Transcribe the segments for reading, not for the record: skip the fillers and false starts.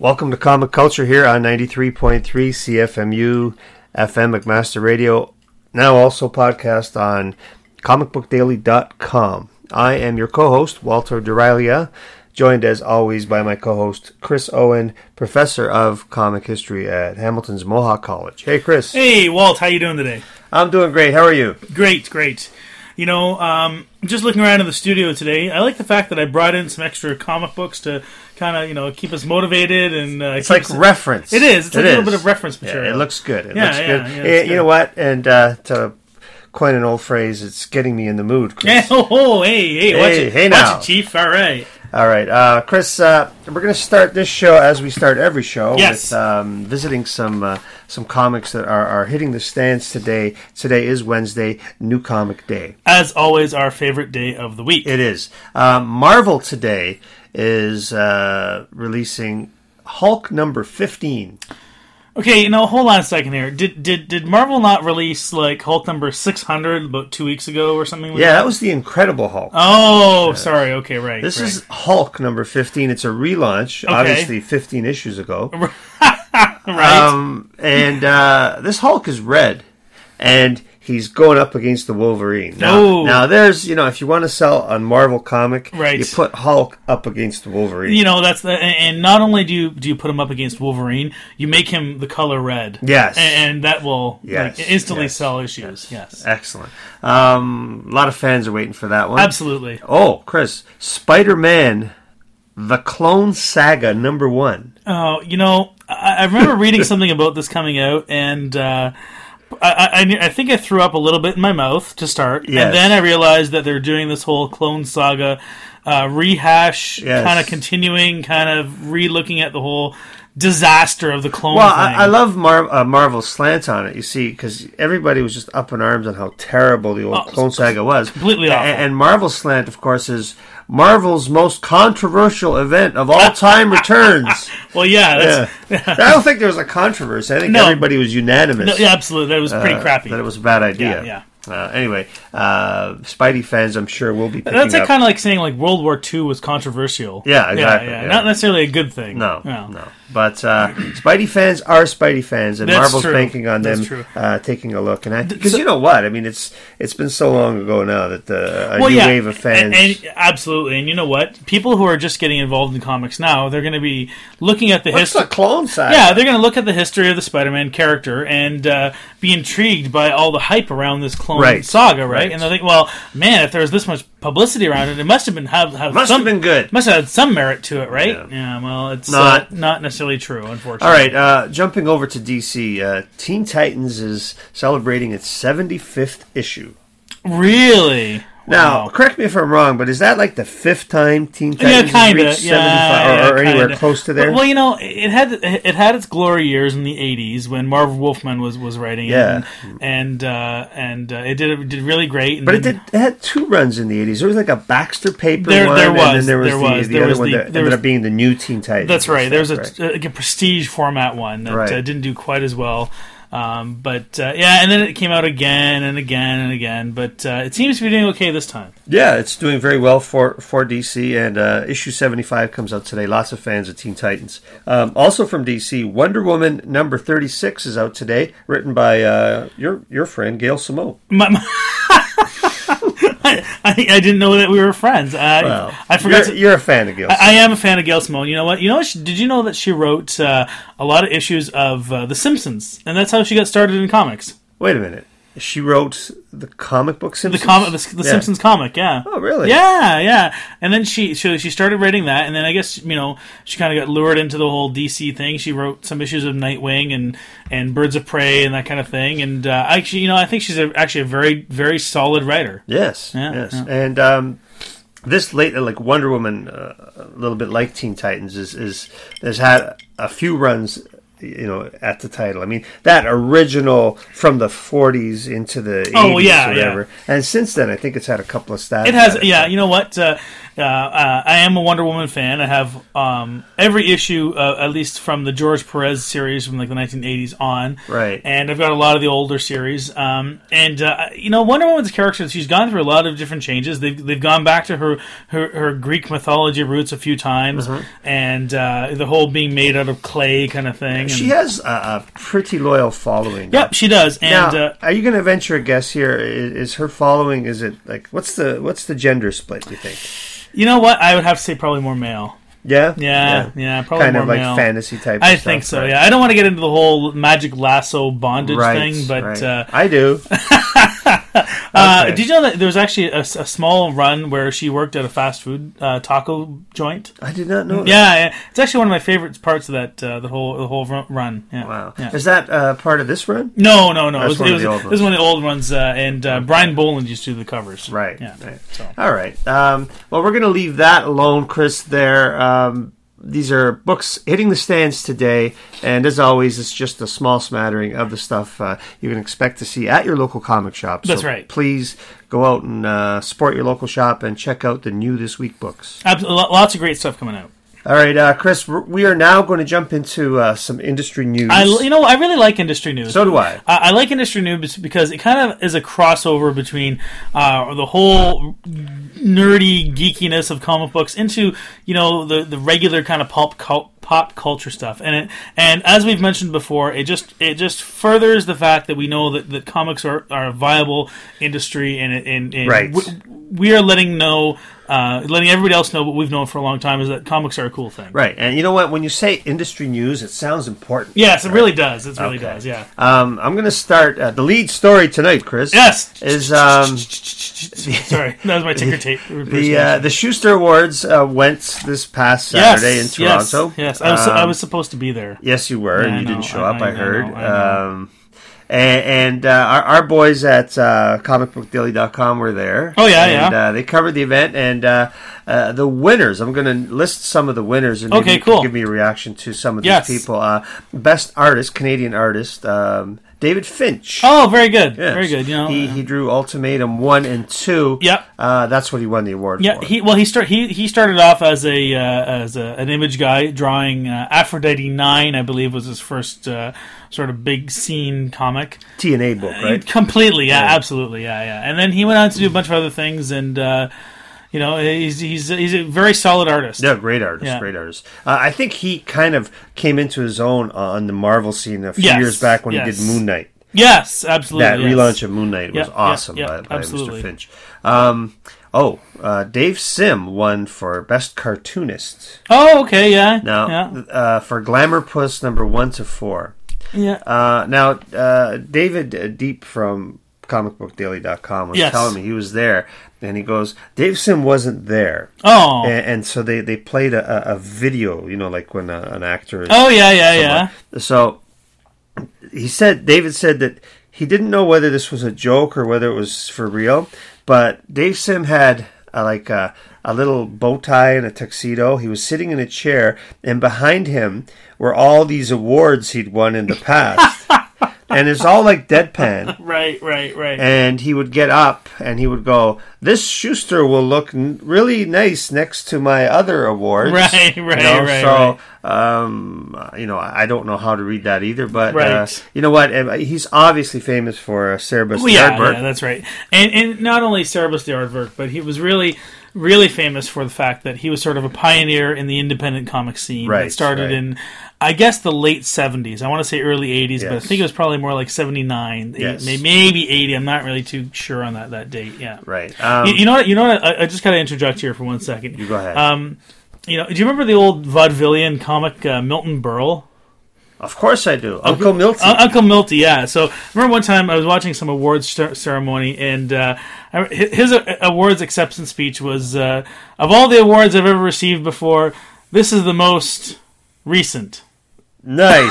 Welcome to Comic Culture here on 93.3 CFMU FM McMaster Radio. Now also podcast on comicbookdaily.com. I am your co-host, Walter Duralia, joined as always by my co-host, Chris Owen, professor of comic history at Hamilton's Mohawk College. Hey, Chris. Hey, Walt. How you doing today? I'm doing great. How are you? Great. You know, just looking around in the studio today, I like the fact that I brought in some extra comic books to kind of, keep us motivated. And it's like reference. It is. It's like a little bit of reference material. Yeah, it looks good. Yeah, you know what? And to coin an old phrase, it's getting me in the mood, Chris. Yeah, hey, watch it, Chief. All right, Chris, we're going to start this show as we start every show with visiting some comics that are hitting the stands today. Today is Wednesday, New Comic Day. As always, our favorite day of the week. It is. Marvel today is releasing Hulk number 15. Okay, hold on a second here. Did Marvel not release like Hulk number 600 about 2 weeks ago or something like that? Yeah, that was the Incredible Hulk. Oh, sorry. Okay, right. This is Hulk number 15. It's a relaunch, obviously 15 issues ago. Right. This Hulk is red, and he's going up against the Wolverine. Now there's, if you want to sell a Marvel comic, right, you put Hulk up against the Wolverine. And not only do you put him up against Wolverine, you make him the color red. Yes. And that will instantly sell issues. Yes. Excellent. A lot of fans are waiting for that one. Absolutely. Oh, Chris, Spider-Man, The Clone Saga number 1. Oh, I remember reading something about this coming out, and I think I threw up a little bit in my mouth to start, and then I realized that they're doing this whole Clone Saga rehash, kind of continuing, kind of re-looking at the whole disaster of the clone thing. I love Marvel's slant on it, you see, because everybody was just up in arms on how terrible the old Clone Saga was. Completely awful. And Marvel's slant, of course, is Marvel's most controversial event of all time returns. Well, I don't think there was a controversy. I think everybody was unanimous. No, absolutely. That was pretty crappy. That it was a bad idea. Yeah. Anyway, Spidey fans, I'm sure, will be picking That's up. kind of like saying like World War II was controversial. Yeah, exactly. Yeah. Not necessarily a good thing. No. But Spidey fans are Spidey fans, and Marvel's banking on them taking a look. Because you know what? I mean, it's been so long ago now that a new wave of fans... And absolutely. And you know what? People who are just getting involved in comics now, they're going to be looking at the history... What's the Clone Saga? Yeah, they're going to look at the history of the Spider-Man character and be intrigued by all the hype around this Clone Saga, right? And they'll think, well, man, if there was this much publicity around it, it must have been have been good. Must have had some merit to it, right? Yeah, well, it's not necessarily true, unfortunately. All right, jumping over to DC, Teen Titans is celebrating its 75th issue. Really? Now, correct me if I'm wrong, but is that like the 5th time Teen Titans has reached 75 or anywhere close to there? Well, it had its glory years in the 80s when Marv Wolfman was writing it, and it did really great. And but it had 2 runs in the 80s. There was like a Baxter Paper one, and then there was the other one that ended up being the New Teen Titans. That's right. There was a prestige format one that didn't do quite as well. And then it came out again and again and again, but it seems to be doing okay this time. Yeah, it's doing very well for DC, and issue 75 comes out today. Lots of fans of Teen Titans. Also from DC, Wonder Woman number 36 is out today, written by your friend, Gail Simone. I didn't know that we were friends. I forgot. You're a fan of Gail Simone. I am a fan of Gail Simone. You know what? Did you know that she wrote a lot of issues of The Simpsons, and that's how she got started in comics? Wait a minute. She wrote the comic book Simpsons? The Simpsons comic, yeah. Oh, really? Yeah. And then she started writing that, and then I guess, she kind of got lured into the whole DC thing. She wrote some issues of Nightwing and Birds of Prey and that kind of thing. And actually, I think she's actually a very, very solid writer. Yes. And this like Wonder Woman, a little bit like Teen Titans, has had a few runs at the title. I mean, that original from the 40s into the 80s or whatever. Yeah. And since then, I think it's had a couple of stats. It has, yeah. You know what? I am a Wonder Woman fan. I have every issue, at least from the George Perez series from like the 1980s on. Right. And I've got a lot of the older series. And Wonder Woman's character, she's gone through a lot of different changes. They've gone back to her Greek mythology roots a few times, and the whole being made out of clay kind of thing. She has a pretty loyal following. Yep, she does. And now, are you going to venture a guess here? Is her following? Is it like what's the gender split? You think? You know what? I would have to say probably more male. Yeah? Yeah, probably kind more of like male. fantasy type I of think stuff, so, right? yeah. I don't want to get into the whole magic lasso bondage thing, but... Right. I do. Did you know that there was actually a small run where she worked at a fast food taco joint? I did not know that. Yeah, it's actually one of my favorite parts of that the whole run. Yeah. Wow. Yeah. Is that part of this run? No. It was one of the old ones, and Brian Boland used to do the covers. Right. Yeah. Right. So. All right. Well, we're going to leave that alone, Chris, there. These are books hitting the stands today, and as always, it's just a small smattering of the stuff you can expect to see at your local comic shop. That's so right. Please go out and support your local shop and check out the new This Week books. Lots of great stuff coming out. All right, Chris, we are now going to jump into some industry news. I really like industry news. So do I. I like industry news because it kind of is a crossover between the whole nerdy geekiness of comic books into the regular kind of pop culture stuff, and as we've mentioned before, it just furthers the fact that we know that comics are a viable industry, and right. we are letting everybody else know what we've known for a long time is that comics are a cool thing. Right, and you know what? When you say industry news, it sounds important. Yes, it really does. It really does, yeah. I'm going to start, the lead story tonight, Chris. Yes! Is, sorry, that was my ticker tape. The Schuster Awards went this past Saturday in Toronto. Yes, I was supposed to be there. Yes, you were, and you didn't show up, I heard. I know. And our boys at comicbookdaily.com were there. Oh, yeah, and they covered the event, and the winners, I'm going to list some of the winners, and okay, you cool. can give me a reaction to some of these people. Best artist, Canadian artist, David Finch. Oh, very good. Yes. Very good. He drew Ultimatum 1 and 2. Yep. That's what he won the award for. He started off as an image guy drawing Aphrodite 9, I believe was his first sort of big scene comic. TNA book, right? Completely, yeah, absolutely, yeah. And then he went on to do a bunch of other things, and he's a very solid artist. Yeah, great artist. I think he kind of came into his own on the Marvel scene a few years back when he did Moon Knight. Yes, absolutely. That relaunch of Moon Knight was awesome by Mr. Finch. Dave Sim won for Best Cartoonist. Oh, okay, yeah. Now, for Glamour Puss number 1 to 4. Yeah. David Deep from comicbookdaily.com was telling me he was there, and he goes, Dave Sim wasn't there. Oh. And so they played a video, like when an actor is... Oh, yeah. So David said that he didn't know whether this was a joke or whether it was for real, but Dave Sim had a little bow tie and a tuxedo. He was sitting in a chair, and behind him were all these awards he'd won in the past. And it's all like deadpan. Right. And he would get up and he would go, this Schuster will look really nice next to my other awards. Right. So, I don't know how to read that either, but you know what? He's obviously famous for Cerebus the Aardvark. Yeah, that's right. And not only Cerebus the Aardvark, but he was really famous for the fact that he was sort of a pioneer in the independent comic scene that started in, I guess, the late 70s. I want to say early 80s, but I think it was probably more like 79, maybe 80. I'm not really too sure on that date. Yeah, right. You know what? I just got to interject here for 1 second. You go ahead. Do you remember the old vaudevillian comic Milton Berle? Of course I do. Uncle Milty. Uncle Milty, yeah. So, I remember one time I was watching some awards ceremony, and his awards acceptance speech was, of all the awards I've ever received before, this is the most recent. Nice.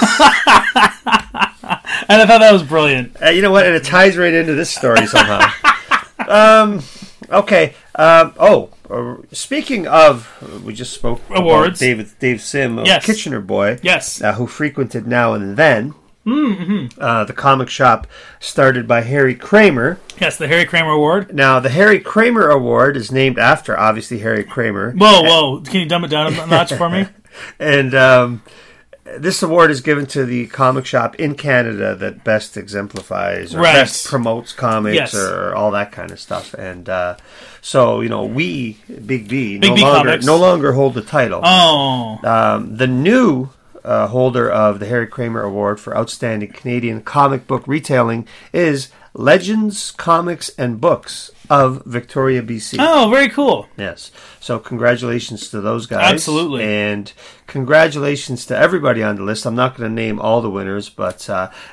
And I thought that was brilliant. You know what? And it ties right into this story somehow. Okay. speaking of, we just spoke awards. About Dave Sim, yes. Kitchener boy, yes, who frequented Now and Then. The comic shop started by Harry Kramer. Yes, the Harry Kramer Award. Now, the Harry Kramer Award is named after, obviously, Harry Kramer. Whoa. Can you dumb it down a notch for me? And this award is given to the comic shop in Canada that best exemplifies or best promotes comics or all that kind of stuff. And so, we, Big B, no longer hold the title. Oh. The new holder of the Harry Kramer Award for Outstanding Canadian Comic Book Retailing is Legends, Comics, and Books of Victoria, BC. Oh, very cool. Yes. So congratulations to those guys. Absolutely. And congratulations to everybody on the list. I'm not going to name all the winners, but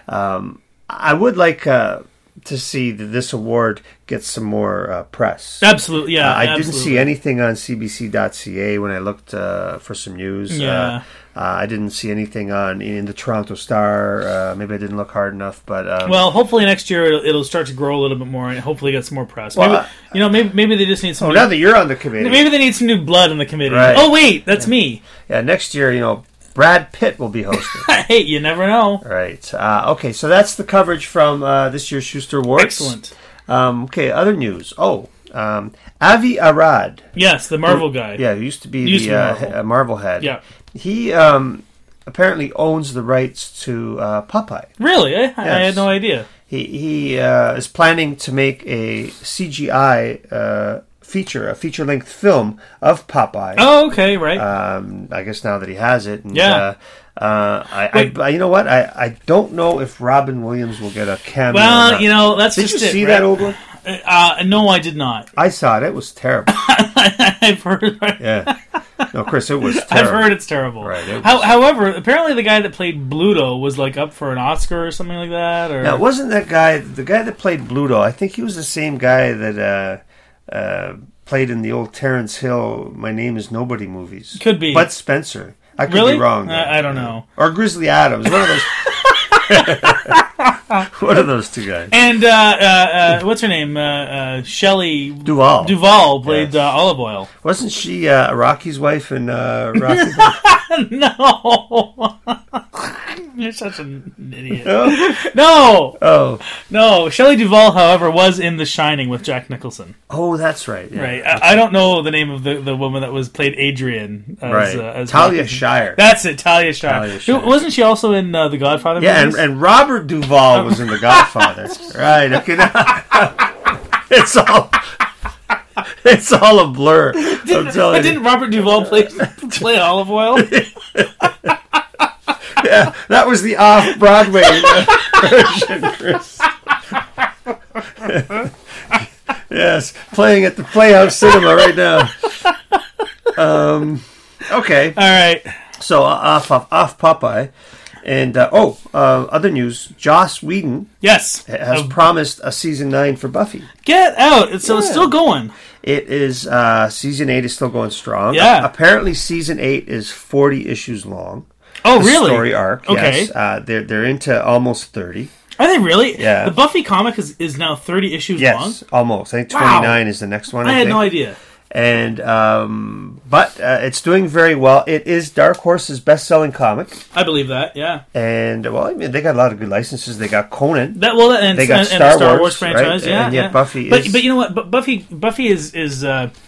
I would like to see that this award get some more press. Absolutely, yeah. I didn't see anything on CBC.ca when I looked for some news. Yeah. I didn't see anything in the Toronto Star. Maybe I didn't look hard enough, but well, hopefully next year it'll start to grow a little bit more and hopefully get some more press. Well, maybe they just need some. Now that you're on the committee, maybe they need some new blood on the committee. Right. Oh wait, that's me. Yeah, next year, Brad Pitt will be hosting. Hey, you never know. Right. Okay, so that's the coverage from this year's Schuster Awards. Excellent. Okay, other news. Avi Arad. Yes, the Marvel guy. Yeah, who used to be the Marvel head. Yeah. He apparently owns the rights to Popeye. Really? Yes. I had no idea. He is planning to make a CGI a feature-length film of Popeye. Oh, okay, right. I guess now that he has it. And, yeah. You know what? I don't know if Robin Williams will get a cameo. Well, that's did just you see that old one? No, I did not. I saw it. It was terrible. I've heard. Yeah. No, Chris, it was terrible. I've heard it's terrible. Right. However, apparently the guy that played Bluto was up for an Oscar or something like that. Or... Now, wasn't the guy that played Bluto? I think he was the same guy that played in the old Terence Hill "My Name Is Nobody" movies. Could be Bud Spencer. I could really? be wrong. I don't know. Or Grizzly Adams. One of those. One of those two guys. And what's her name? Shelley Duvall. Duvall played Olive Oil. Wasn't she Rocky's wife in Rocky? No. You're such an idiot. No. Oh. No. Shelley Duvall, however, was in The Shining with Jack Nicholson. Oh, that's right. Yeah. Right. I don't know the name of the woman that played Adrian. As Talia Shire. That's it, Talia Shire. Wasn't she also in The Godfather? Yeah, and Robert Duvall was in The Godfather. Right. Okay. It's all a blur. Didn't Robert Duvall play Olive Oil? Yeah, that was the off-Broadway version, Chris. Yes, playing at the Playhouse Cinema right now. Okay. All right. So off Popeye. And, other news, Joss Whedon has promised a season 9 for Buffy. Get out! So it's still going. It is, season 8 is still going strong. Yeah. Apparently season 8 is 40 issues long. Oh, really? Story arc, okay. Yes. They're into almost 30. Are they really? Yeah. The Buffy comic is now 30 issues long? Yes, almost. I think 29 is the next one. I had no idea. And but it's doing very well. It is Dark Horse's best-selling comic. I believe that. Yeah. And they got a lot of good licenses. They got Conan. They got Star Wars franchise. Right? Yeah. And yet Buffy is. But you know what? Buffy is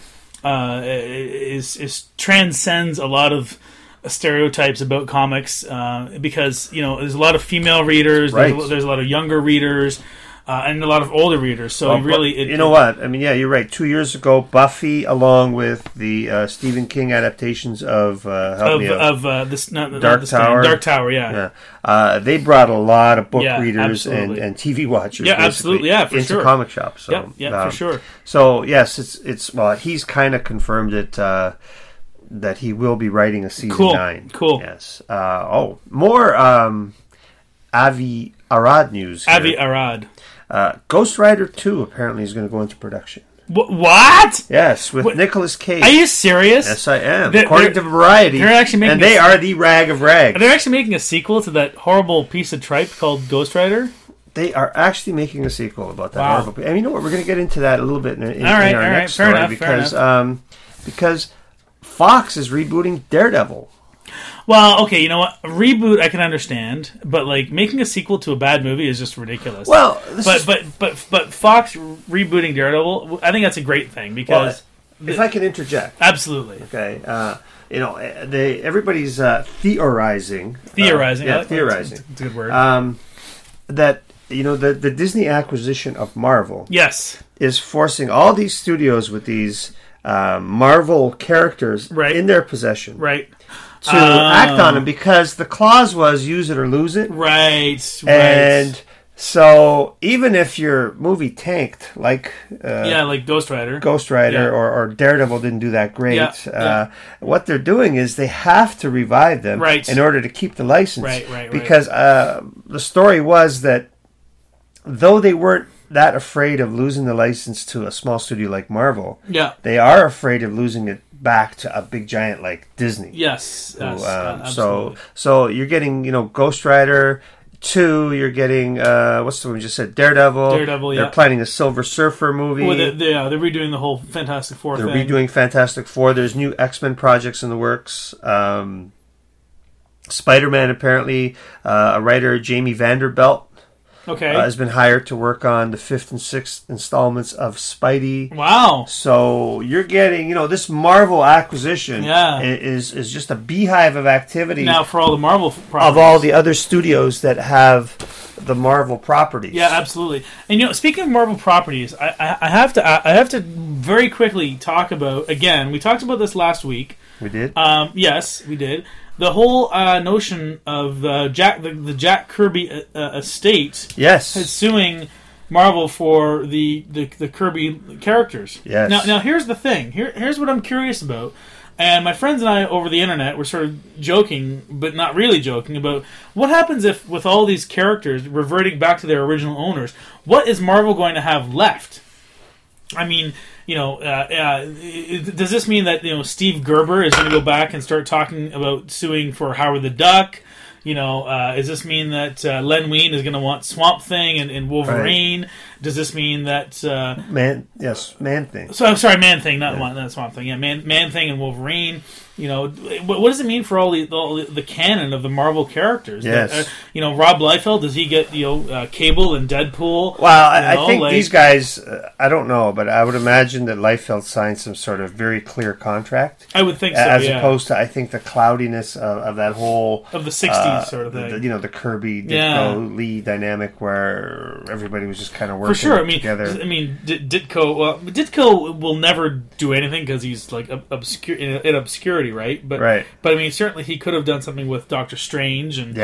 transcends a lot of stereotypes about comics because there's a lot of female readers. Right. There's a lot of younger readers. And a lot of older readers, so you know what? I mean, yeah, you're right. 2 years ago, Buffy, along with the Stephen King adaptations of Dark Tower. Dark Tower, yeah. They brought a lot of book readers and TV watchers, absolutely, into comic shops. So, for sure. So yes, it's he's kind of confirmed it. That he will be writing a season 9. Cool. Yes. More Avi Arad news. Here. Avi Arad. Ghost Rider 2 apparently is going to go into production. What? Yes, with Nicolas Cage. Are you serious? Yes, I am. According to Variety. They're actually making they are the rag of rags. They're actually making a sequel to that horrible piece of tripe called Ghost Rider? they are actually making a sequel about that Wow. Marvel. And you know what? We're going to get into that a little bit in our next fair story enough. because Fox is rebooting Daredevil. Well, okay, you know what? A reboot I can understand, but like making a sequel to a bad movie is just ridiculous. Well, but Fox rebooting Daredevil, I think that's a great thing because if I can interject, absolutely. Okay, everybody's theorizing. Theorizing, theorizing. It's a good word. That the Disney acquisition of Marvel, yes, is forcing all these studios with these Marvel characters in their possession, to act on them because the clause was use it or lose it, and so even if your movie tanked, like Ghost Rider, or Daredevil didn't do that great, what they're doing is they have to revive them in order to keep the license, because the story was that though they weren't that afraid of losing the license to a small studio like Marvel, they are afraid of losing it back to a big giant like Disney. Yes, absolutely. So you're getting Ghost Rider 2. You're getting what's the one we just said? Daredevil. They're planning a Silver Surfer movie. Well, they're redoing the whole Fantastic Four. They're redoing Fantastic Four. There's new X-Men projects in the works. Spider-Man, apparently, a writer, Jamie Vanderbilt, has been hired to work on the 5th and 6th installments of Spidey. Wow! So you're getting, this Marvel acquisition is just a beehive of activity now for all the Marvel properties. Of all the other studios that have the Marvel properties. Yeah, absolutely. And speaking of Marvel properties, I have to very quickly talk about, again, we talked about this last week. We did? Yes, we did. The whole notion of the Jack Kirby estate is suing Marvel for the Kirby characters. Yes. Now here's the thing. Here's what I'm curious about. And my friends and I over the internet were sort of joking, but not really joking, about what happens if, with all these characters reverting back to their original owners, what is Marvel going to have left? I mean, does this mean that Steve Gerber is going to go back and start talking about suing for Howard the Duck? Does this mean that Len Wein is going to want Swamp Thing and Wolverine? Right. Does this mean that Man Thing? So I'm sorry, Man Thing, not Swamp Thing. Yeah, Man Thing and Wolverine. What does it mean for all the canon of the Marvel characters? Yes. Rob Liefeld, does he get Cable and Deadpool? Well, I think these guys. I don't know, but I would imagine that Liefeld signed some sort of very clear contract. I would think so, as opposed to, I think, the cloudiness of that whole of the '60s sort of thing. The Kirby Ditko Lee dynamic where everybody was just kind of working together. I mean, Ditko will never do anything because he's like obscure in obscurity. Right, but I mean, certainly he could have done something with Doctor Strange and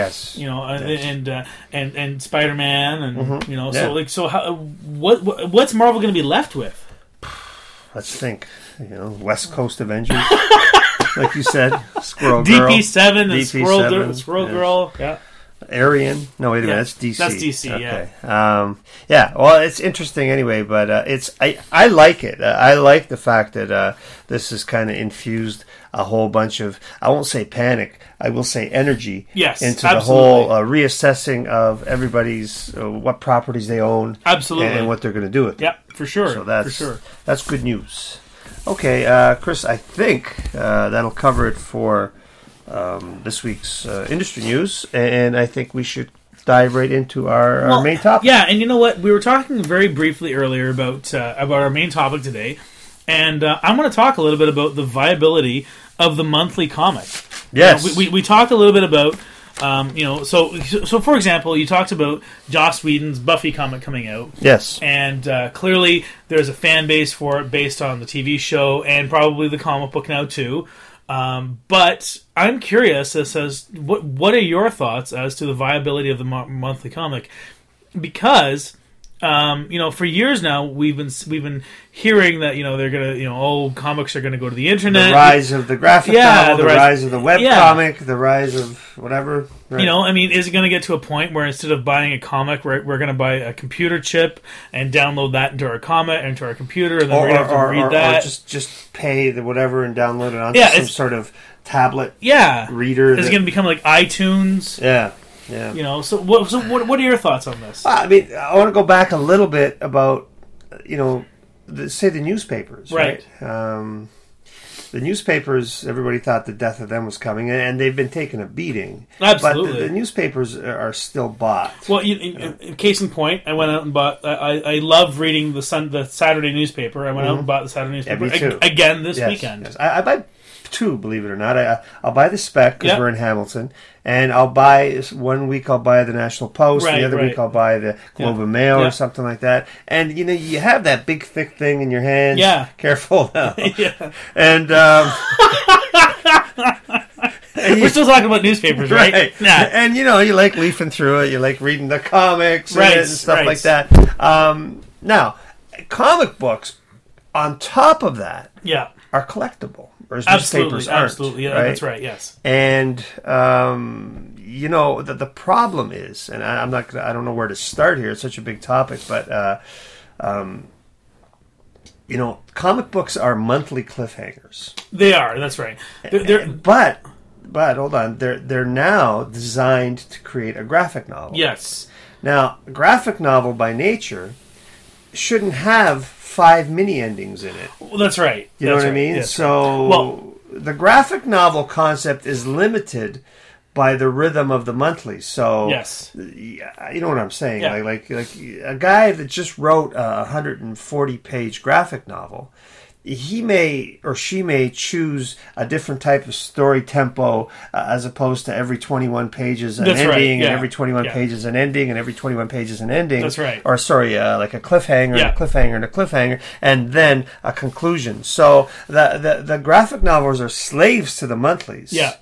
and Spider-Man and so how, what's Marvel going to be left with? Let's think. West Coast Avengers, like you said, Squirrel Girl, DP7 and Squirrel Girl, Arian. No, wait a minute. That's DC. That's DC. Okay. Well, it's interesting anyway, but I like it. I like the fact that this has kind of infused a whole bunch of, I won't say panic, I will say energy into the whole reassessing of everybody's what properties they own, and what they're going to do with it. Yeah, for sure. So that's good news. Okay, Chris, I think that'll cover it for this week's industry news, and I think we should dive right into our main topic. Yeah, and you know what? We were talking very briefly earlier about our main topic today, and I'm going to talk a little bit about the viability of the monthly comic. Yes. We talked a little bit about, so for example, you talked about Joss Whedon's Buffy comic coming out. Yes. And clearly there's a fan base for it based on the TV show and probably the comic book now too. But I'm curious as what are your thoughts as to the viability of the monthly comic? Because for years now we've been hearing that they're gonna comics are gonna go to the internet. The rise of the graphic novel, the rise of the web comic, the rise of whatever. Right. Is it going to get to a point where instead of buying a comic, we're going to buy a computer chip and download that into our comic, into our computer, and then we're going to have to read that? Or just pay the whatever and download it onto some sort of tablet reader. Is it going to become like iTunes? Yeah. Yeah. You know, so what are your thoughts on this? I mean, I want to go back a little bit about, say the newspapers, right? The newspapers, everybody thought the death of them was coming, and they've been taking a beating. Absolutely. But the newspapers are still bought. Well, case in point, I went out and bought. I love reading the Saturday newspaper. I went out and bought the Saturday newspaper again this weekend. Yes. I buy two, believe it or not. I'll buy the Spec because we're in Hamilton, and I'll buy 1 week I'll buy the National Post, the other week I'll buy the Globe and Mail or something like that. And you have that big thick thing in your hands. Yeah, careful now. And we're still talking about newspapers, right? Yeah. And you like leafing through it. You like reading the comics and stuff like that. Now, comic books on top of that, are collectible. Whereas newspapers aren't. Absolutely, yeah, that's right. Yes, and the problem is, and I don't know where to start here. It's such a big topic, but comic books are monthly cliffhangers. They are. That's right. But hold on, they're now designed to create a graphic novel. Yes. Now, a graphic novel by nature shouldn't have 5 mini endings in it. Well, that's right. You know what I mean? Yes. So the graphic novel concept is limited by the rhythm of the monthlies. So yes, you know what I'm saying? Yeah. Like a guy that just wrote a 140-page graphic novel, he may or she may choose a different type of story tempo as opposed to every 21 pages an ending, and every 21 pages an ending, and every 21 pages an ending. That's right. Or sorry, like a cliffhanger, and a cliffhanger, and a cliffhanger, and then a conclusion. So the graphic novels are slaves to the monthlies. Yeah.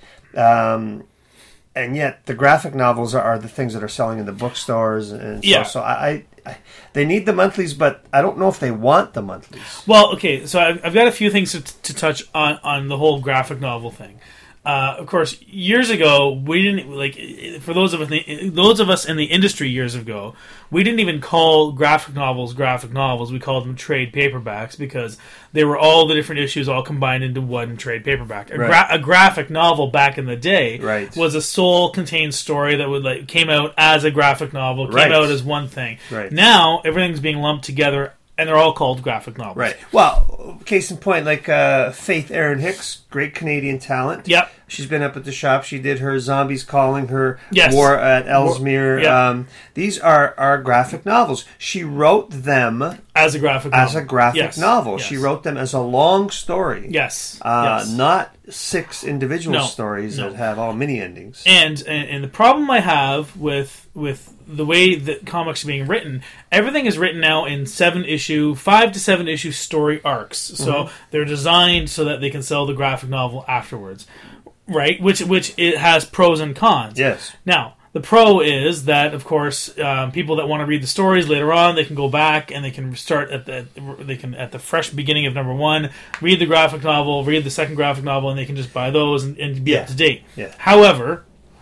And yet the graphic novels are the things that are selling in the bookstores, and so I they need the monthlies, but I don't know if they want the monthlies. Well, okay, so I've got a few things to touch on the whole graphic novel thing. Of course, years ago, we didn't for those of us in the industry years ago, we didn't even call graphic novels. We called them trade paperbacks because they were all the different issues all combined into one trade paperback. A graphic novel back in the day was a sole contained story that came out as a graphic novel, came out as one thing. Right. Now everything's being lumped together, and they're all called graphic novels. Right. Well, case in point, like Faith Erin Hicks, great Canadian talent. Yep. She's been up at the shop. She did her Zombies Calling, her War at Ellesmere. Yep. These are graphic novels. She wrote them as a graphic novel. Yes. She wrote them as a long story. Yes. Not 6 individual stories that have all mini endings. And the problem I have with the way that comics are being written, everything is written now in 5 to 7 issue story arcs. So they're designed so that they can sell the graphic novel afterwards, right? Which it has pros and cons. Yes. Now, the pro is that, of course, people that want to read the stories later on, they can go back and they can start at the fresh beginning of number 1, read the graphic novel, read the second graphic novel, and they can just buy those and be up to date. Yeah. However,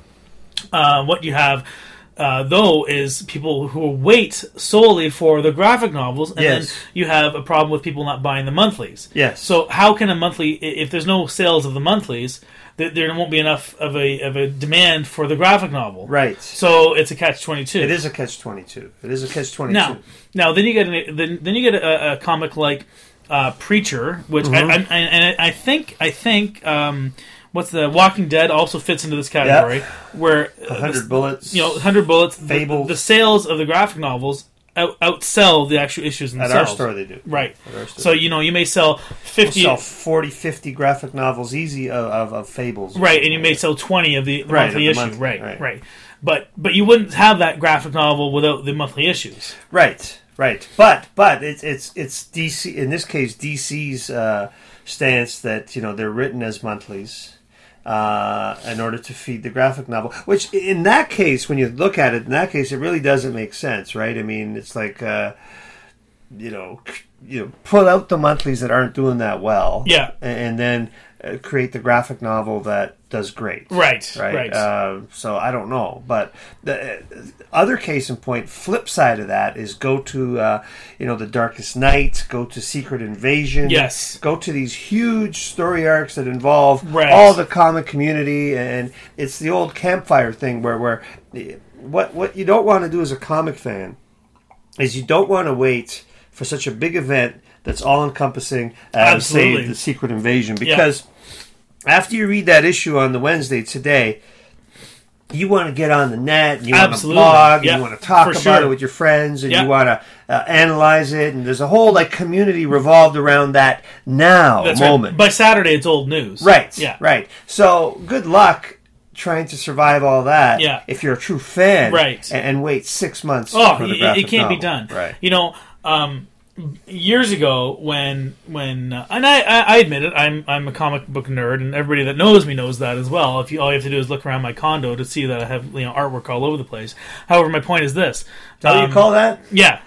what you have though is people who wait solely for the graphic novels, and then you have a problem with people not buying the monthlies. Yes. So how can a monthly, if there's no sales of the monthlies, there won't be enough of a demand for the graphic novel. Right. So it's a catch-22. It is a catch-22. Now then you get a comic like Preacher, which I think. What's the Walking Dead also fits into this category, where 100 Bullets, 100 Bullets, Fable. The sales of the graphic novels outsell the actual issues themselves. At our store, they do. Right. So you may sell 50, we'll sell 40, 50 graphic novels easy of Fables. Right, and you may sell 20 of the monthly issue. Right. But you wouldn't have that graphic novel without the monthly issues. Right. But it's DC, in this case, DC's stance that they're written as monthlies. In order to feed the graphic novel, which in that case, when you look at it, it really doesn't make sense, right? I mean, it's like, pull out the monthlies that aren't doing that well, yeah, and then create the graphic novel that does great. Right. So I don't know, but the other case in point, flip side of that is go to The Darkest Night, go to Secret Invasion. Yes. Go to these huge story arcs that involve all the comic community, and it's the old campfire thing where what you don't want to do as a comic fan is you don't want to wait for such a big event that's all-encompassing as, say, the Secret Invasion. Because after you read that issue on the Wednesday today, you want to get on the net, and you want to blog, and you want to talk about it with your friends, and you want to analyze it, and there's a whole community revolved around that moment. Right. By Saturday, it's old news. Right, right. So good luck trying to survive all that if you're a true fan and wait 6 months for the graphic it can't novel. be done. Right. Years ago, when and I admit it, I'm a comic book nerd, and everybody that knows me knows that as well. All you have to do is look around my condo to see that I have artwork all over the place. However, my point is this: how do you call that? Yeah,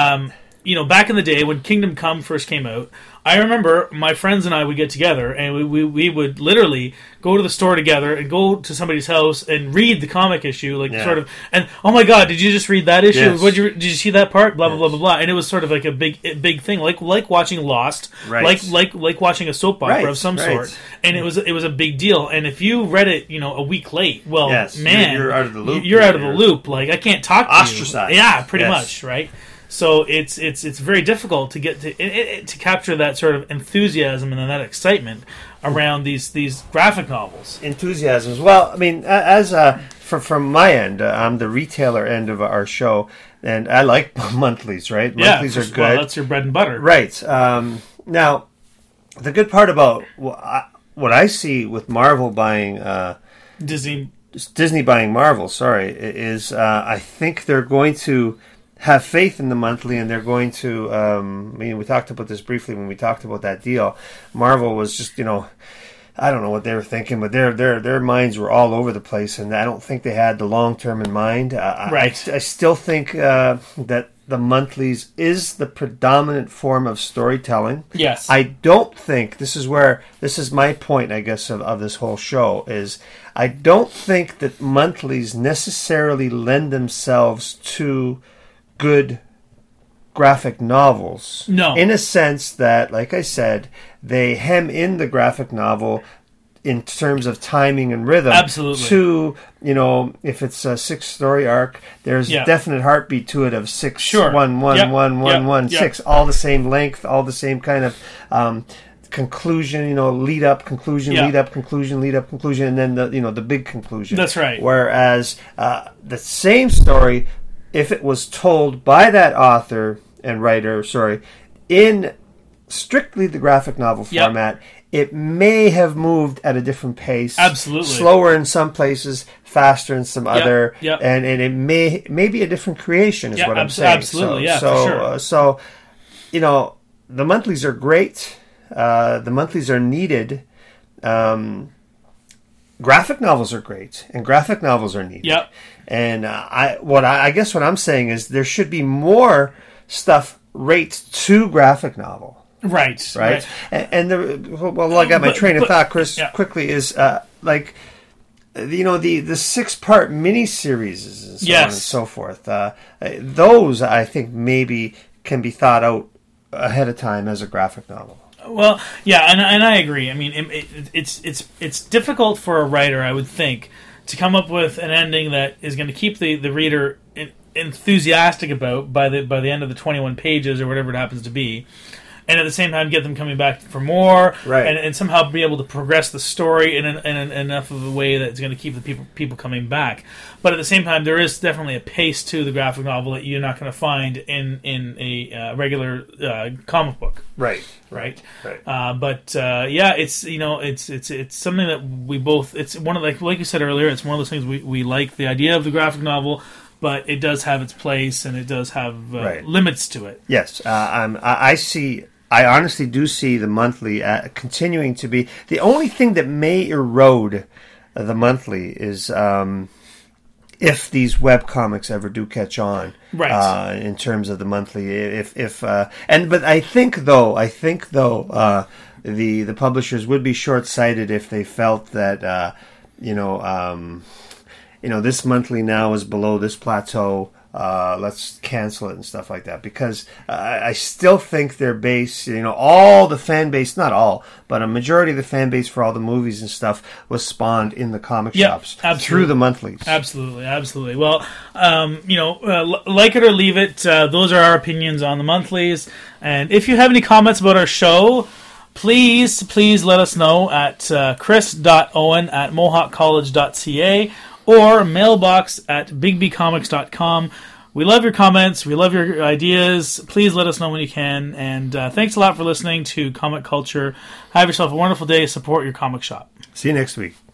back in the day when Kingdom Come first came out, I remember my friends and I would get together, and we would literally go to the store together and go to somebody's house and read the comic issue, and oh my god, did you just read that issue? Yes. Did you see that part? Blah blah blah blah blah. And it was sort of like a big thing, like watching Lost, like watching a soap opera of some sort. And it was a big deal. And if you read it, a week late, well, man, you're out of the loop. You're out of the loop. Like, I can't talk to ostracized. you. Yeah, pretty much, right? So it's very difficult to get to capture that sort of enthusiasm and that excitement around these graphic novels. Enthusiasms. Well, I mean, as from my end, I'm the retailer end of our show, and I like monthlies. Right, monthlies are good. Well, that's your bread and butter. Right. Now, the good part about what I see with Marvel buying Disney buying Marvel, is I think they're going to have faith in the monthly, and they're going to we talked about this briefly when we talked about that deal. Marvel was just I don't know what they were thinking, but their minds were all over the place, and I don't think they had the long term in mind. I still think that the monthlies is the predominant form of storytelling. Yes. I don't think, this is my point, I guess, of this whole show, is I don't think that monthlies necessarily lend themselves to good graphic novels. No. In a sense that, like I said, they hem in the graphic novel in terms of timing and rhythm. Absolutely. To, if it's a 6-story arc, there's definite heartbeat to it of 6, sure. 1, 1, 1, 1, 1, 6, all the same length, all the same kind of conclusion, lead up, conclusion, lead up, conclusion, lead up, conclusion, and then the big conclusion. That's right. Whereas the same story, if it was told by that author and writer, in strictly the graphic novel format, it may have moved at a different pace. Absolutely. Slower in some places, faster in some other, and it may be a different creation, is what I'm saying. Absolutely, for sure. The monthlies are great. The monthlies are needed. Graphic novels are great, and graphic novels are needed. Yep. And I guess what I'm saying is there should be more stuff right to graphic novel. Right. And I got my train of thought, Chris, quickly, is the 6-part miniseries and so on and so forth. Those, I think, maybe can be thought out ahead of time as a graphic novel. Well, yeah, and I agree. I mean, it's difficult for a writer, I would think, to come up with an ending that is going to keep the reader enthusiastic about by the end of the 21 pages or whatever it happens to be, and at the same time get them coming back for more, and somehow be able to progress the story in enough of a way that's going to keep the people coming back. But at the same time, there is definitely a pace to the graphic novel that you're not going to find in a regular comic book. Right. It's something that we both. It's one of like you said earlier. It's one of those things we like the idea of the graphic novel, but it does have its place and it does have limits to it. Yes, I honestly do see the monthly continuing to be the only thing that may erode the monthly is if these web comics ever do catch on, in terms of the monthly. But I think though, the publishers would be short-sighted if they felt that this monthly now is below this plateau. Let's cancel it and stuff like that, because I still think their base, all the fan base, not all, but a majority of the fan base for all the movies and stuff was spawned in the comic shops through the monthlies. Absolutely. Well, like it or leave it, those are our opinions on the monthlies. And if you have any comments about our show, please let us know at chris.owen@mohawkcollege.ca or mailbox@bigbcomics.com. We love your comments. We love your ideas. Please let us know when you can. And thanks a lot for listening to Comic Culture. Have yourself a wonderful day. Support your comic shop. See you next week.